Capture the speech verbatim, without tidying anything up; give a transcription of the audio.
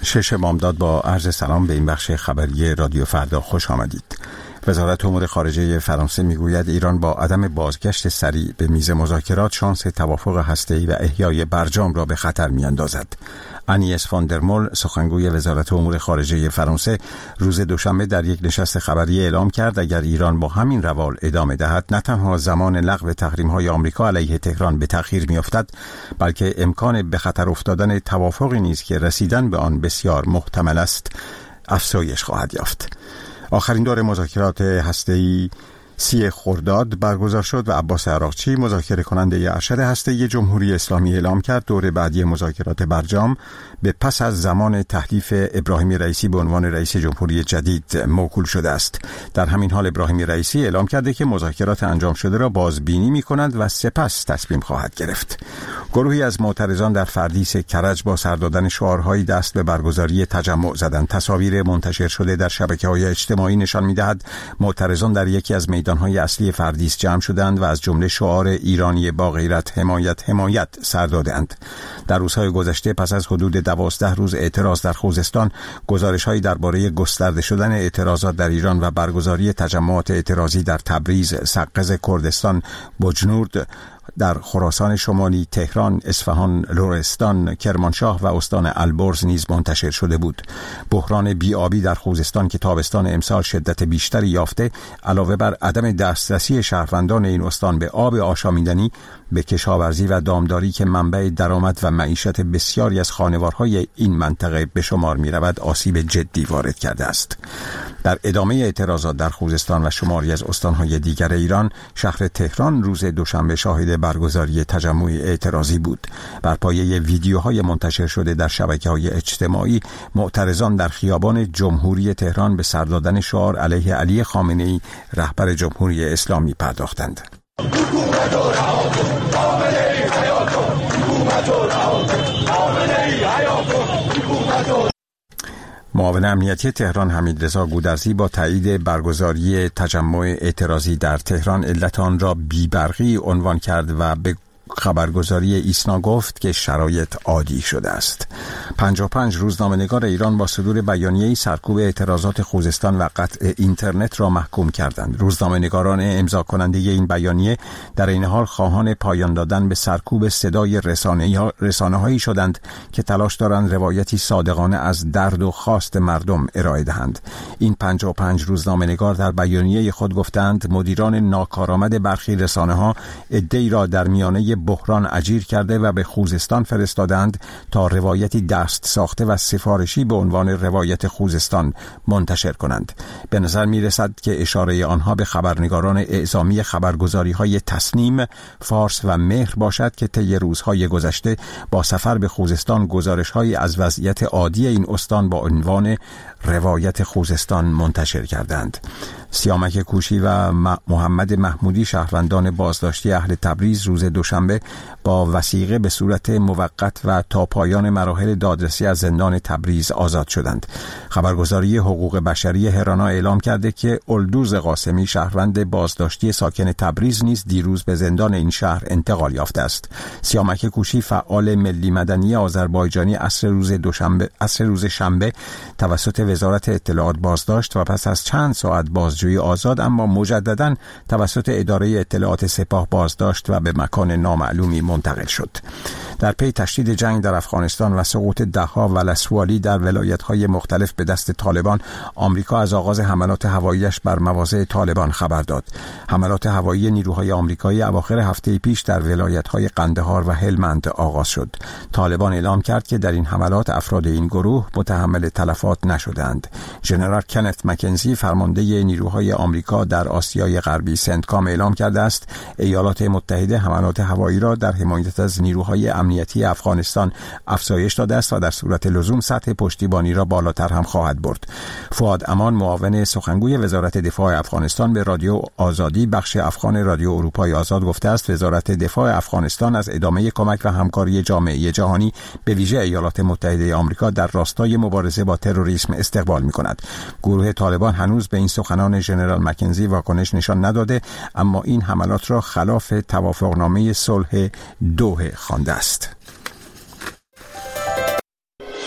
شش بامداد با عرض سلام به این بخش خبری رادیو فردا خوش آمدید. وزارت امور خارجه فرانسه میگوید ایران با عدم بازگشت سریع به میز مذاکرات شانس توافق هسته‌ای و احیای برجام را به خطر میاندازد. انیس فان در مول، سخنگوی وزارت امور خارجه فرانسه، روز دوشنبه در یک نشست خبری اعلام کرد اگر ایران با همین روال ادامه دهد نه تنها زمان لغو تحریم‌های آمریکا علیه تهران به تأخیر میافتد، بلکه امکان به خطر افتادن توافقی نیز که رسیدن به آن بسیار محتمل است افزایش خواهد یافت. آخرین دور مذاکرات هسته‌ای سی خرداد برگزار شد و عباس عراقچی، مذاکره کننده ارشد هسته‌ای جمهوری اسلامی، اعلام کرد دور بعدی مذاکرات برجام به پس از زمان تحلیف ابراهیم رئیسی به عنوان رئیس جمهوری جدید موکول شده است. در همین حال ابراهیم رئیسی اعلام کرده که مذاکرات انجام شده را بازبینی می‌کند و سپس تصمیم خواهد گرفت. گروهی از معترضان در فردیس کرج با سر دادن شعارهایی دست به برگزاری تجمع زدند. تصاویر منتشر شده در شبکه‌های اجتماعی نشان می‌دهد معترضان در یکی از میدان‌های اصلی فردیس جمع شدند و از جمله شعار ایرانی با غیرت حمایت حمایت سر دادند. در روزهای گذشته پس از حدود دوازده روز اعتراض در خوزستان، گزارش‌هایی درباره گسترده شدن اعتراضات در ایران و برگزاری تجمعات اعتراضی در تبریز، سقز کردستان، بجنورد، در خراسان شمالی، تهران، اصفهان، لرستان، کرمانشاه و استان البرز نیز منتشر شده بود. بحران بی‌آبی در خوزستان که تابستان امسال شدت بیشتری یافته، علاوه بر عدم دسترسی شهروندان این استان به آب آشامیدنی، به کشاورزی و دامداری که منبع درآمد و معیشت بسیاری از خانوارهای این منطقه به شمار می‌رود، آسیب جدی وارد کرده است. در ادامه اعتراضات در خوزستان و شماری از استان‌های دیگر ایران، شهر تهران روز دوشنبه شاهد برگزاری تجمع اعتراضی بود. بر پایه ویدیوهای منتشر شده در شبکه‌های اجتماعی، معترضان در خیابان جمهوری تهران به سر دادن شعار علیه علی خامنه‌ای، رهبر جمهوری اسلامی پرداختند. معاون امنیتی تهران حمیدرضا گودرزی با تایید برگزاری تجمع اعتراضی در تهران علت آن را بی‌برقی عنوان کرد و به خبرگزاری ایسنا گفت که شرایط عادی شده است. پنجاه و پنج روزنامه‌نگار ایران با صدور بیانیه‌ای سرکوب اعتراضات خوزستان و قطع اینترنت را محکوم کردند. روزنامه‌نگاران امضا کننده این بیانیه در این حال خواهان پایان دادن به سرکوب صدای رسانه‌هایی شدند که تلاش دارند روایتی صادقانه از درد و خواست مردم ارائه دهند. این پنجاه و پنج روزنامه‌نگار در بیانیه خود گفتند مدیران ناکارآمد برخی رسانه‌ها عده‌ای را در میانه بحران اجیر کرده و به خوزستان فرستادند تا روایتی دست ساخته و سفارشی به عنوان روایت خوزستان منتشر کنند. به نظر می رسد که اشاره آنها به خبرنگاران اعزامی خبرگزاری‌های تسنیم، فارس و مهر باشد که طی روزهای گذشته با سفر به خوزستان گزارش‌هایی از وضعیت عادی این استان با عنوان روایت خوزستان منتشر کردند. سیامک کوشی و محمد محمودی، شهروندان بازداشتی اهل تبریز، روز دوشنبه با وثیقه به صورت موقت و تا پایان مراحل دادرسی از زندان تبریز آزاد شدند. خبرگزاری حقوق بشری هرانا اعلام کرده که الدوز قاسمی، شهروند بازداشتی ساکن تبریز، نیز دیروز به زندان این شهر انتقال یافته است. سیامک کوشی، فعال ملی مدنی آذربایجانی، عصر روز دوشنبه عصر روز شنبه توسط وزارت اطلاعات بازداشت و پس از چند ساعت بازجویی آزاد، اما مجدداً توسط اداره اطلاعات سپاه بازداشت و به مکان نامعلومی منتقل شد. در پی تشدید جنگ در افغانستان و سقوط ده‌ها ولسوالی در ولایت‌های مختلف به دست طالبان، آمریکا از آغاز حملات هوایی‌اش بر مواضع طالبان خبر داد. حملات هوایی نیروهای آمریکایی اواخر هفته پیش در ولایت‌های قندهار و هلمند آغاز شد. طالبان اعلام کرد که در این حملات افراد این گروه متحمل تلفات نشدند. ژنرال کنت مکنزی، فرمانده نیروهای آمریکا در آسیای غربی سنتکام، اعلام کرده است ایالات متحده حملات هوایی را در حمایت از نیروهای امنیتی افغانستان افزایش داده است و در صورت لزوم سطح پشتیبانی را بالاتر هم خواهد برد. فؤاد امان، معاون سخنگوی وزارت دفاع افغانستان، به رادیو آزادی بخش افغان رادیو اروپای آزاد گفته است وزارت دفاع افغانستان از ادامه کمک و همکاری جامعه جهانی، به ویژه ایالات متحده آمریکا، در راستای مبارزه با تروریسم استقبال می‌کند. گروه طالبان هنوز به این سخنان ژنرال مکنزی واکنش نشان نداده، اما این حملات را خلاف توافقنامه صلح دوحه خوانده است.